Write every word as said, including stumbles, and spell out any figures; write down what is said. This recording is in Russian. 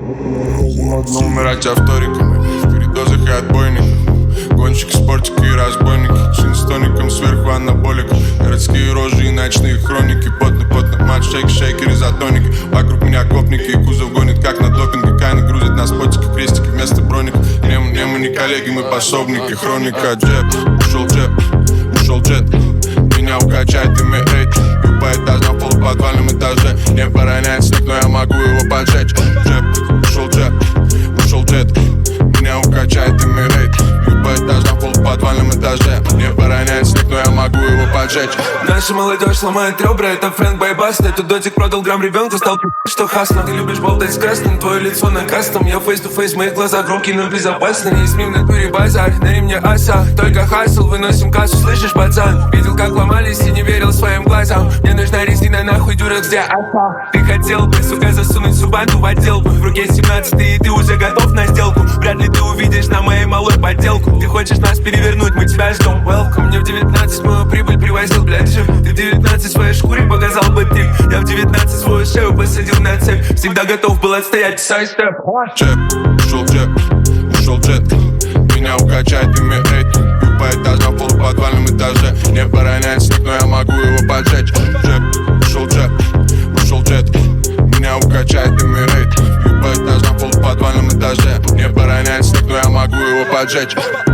Но умирать авториками, в передозах и отбойниках. Гонщики, спортики и разбойники. Сын с тоником, сверху анаболик. Городские рожи и ночные хроники. Потный-потный матч, шейки-шейкеры, изотоники. Вокруг меня гопники и кузов гонит, как на допинге. Кайны грузит на спотики, крестики вместо броник. Не мы, не мы не коллеги, мы пособники. Хроника, джет, ушел джет, ушел джет. Меня укачает ими эй. И по этажам, пол в подвальном этаже. Не пороняет снег, но я могу его поджечь. Джет, ушел джет, ушел джет. Меня укачает ими рейд. И по этажам, пол в подвальном этаже. Не пороняет снег, но я могу его поджечь. Наша молодежь ломает ребра, это Фрэнк Байбаст. Этот дотик продал грамм ребенку, стал пи***, что хасно. Ты любишь болтать с красным, твое лицо на кастом. Я фейс-ту-фейс, мои глаза громкие, но безопасны. Не СМИ в натуре базар, на ремне аса. Только хасл, выносим кассу, слышишь, пацан? Видел, как ломались и не верил своим глазам. Мне нужна резина, нахуй, дурак, где аса? Ты хотел бы, сука, засунуть субанту в отдел бы. В руке семнадцатый, и ты уже готов на сделку. Вряд ли ты увидишь на моей малой подделку. Ты хочешь нас перевернуть, мы тебя ждем. Welcome, мне в девятнадцать мою прибыль привозил, блядь, жив. Ты в девятнадцать своей шкуре показал бы ты. Я в девятнадцать свою шею посадил на цепь. Всегда готов был отстоять сайстеп. Джет, ушел джет, ушел джет. Меня укачает ими эй. И по этажам, пол в подвальном этаже. Не пороняет снег, но я могу его поджечь. Джет, ушел джет, ушел джет. Меня укачает ими рейд. И по этажам, пол в подвальном этаже. Не пороняет снег, но я могу его поджечь.